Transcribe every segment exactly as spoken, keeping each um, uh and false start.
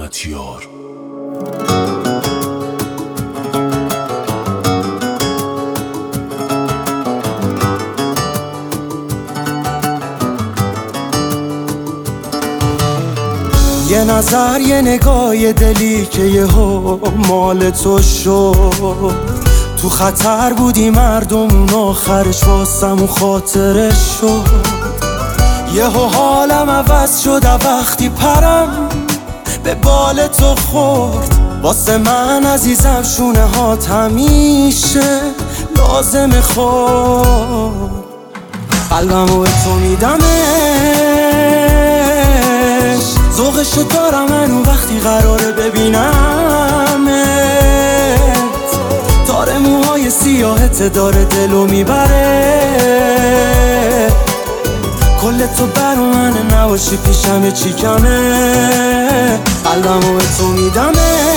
دولتیار. یه نظر یه نگاه یه دلی که یهو مال تو شد، تو خطر بودی مردمون آخرش واسمون خاطرش شد. یهو حالم عوض شد وقتی پرم به بال تو خورد. واسه من عزیزم شونه هات همیشه لازم خورد. قلبمو به تو میدمش، ذوقشو دارم منو وقتی قراره ببینمت. داره موهای سیاهت داره دلو میبره، کل تو برا منه نباشی پیشمه چی کمه. قلبمو به تو میدمش،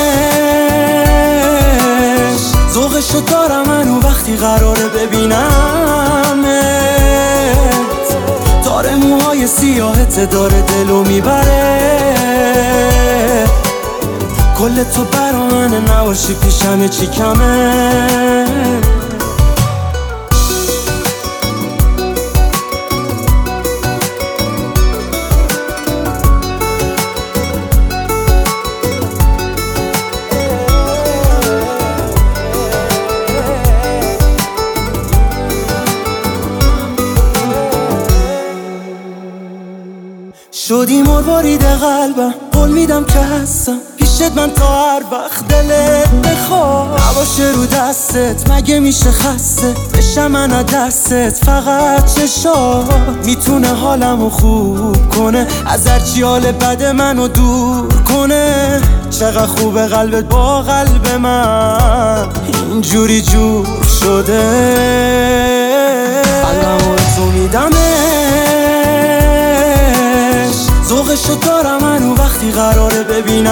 ذوقشو دارم منو وقتی قراره ببینمت. داره موهای سیاهت داره دلو میبره، کل تو برا منه نباشی پیشمه چی کمه. شدی مروارید قلبم، قول میدم که هستم پیشت من تا هر وقت دلت بخواد. نباشه رو دستت مگه میشه خسته بشم من از دستت. فقط چشات میتونه حالمو خوب کنه، از هرچی حال بد منو دور کنه. چقدر خوبه قلبت با قلب من اینجوری جور شده. قلبمو به تو میدمش، ذوقشو دارم منو وقتی قراره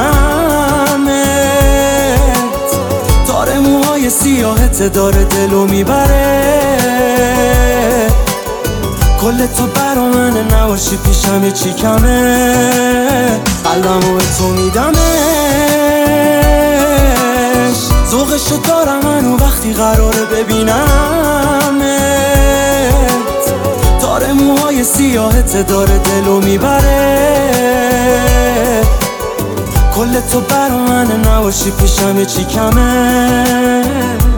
ببینمت. داره موهای سیاهت داره دلو میبره، کل تو برا منه نباشی پیشمه چی کمه. قلبمو به تو میدمش، ذوقشو دارم منو وقتی قراره ببینمت. داره موهای سیاهت داره دلو میبره، کل تو برا منه نباشی پیشمه چی کمه.